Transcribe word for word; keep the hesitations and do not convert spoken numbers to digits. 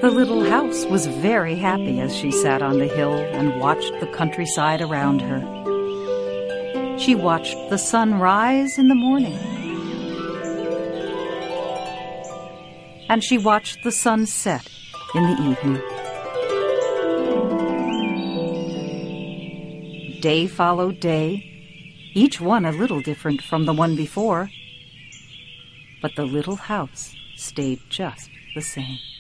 The little house was very happy as she sat on the hill and watched the countryside around her. She watched the sun rise in the morning, and she watched the sun set in the evening. Day followed day, each one a little different from the one before, but the little house stayed just the same.